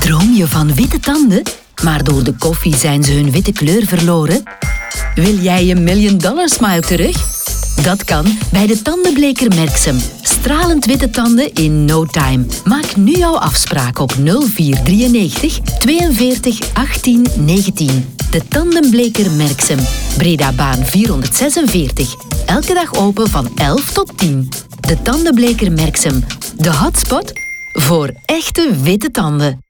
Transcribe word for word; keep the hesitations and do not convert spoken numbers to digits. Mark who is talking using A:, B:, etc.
A: Droom je van witte tanden, maar door de koffie zijn ze hun witte kleur verloren? Wil jij je million dollar smile terug? Dat kan bij de tandenbleker Merksem. Stralend witte tanden in no time. Maak nu jouw afspraak op nul vier drieënnegentig tweeënveertig achttien negentien. De tandenbleker Merksem. Bredabaan vierhonderdzesenveertig. Elke dag open van elf tot tien. De tandenbleker Merksem. De hotspot voor echte witte tanden.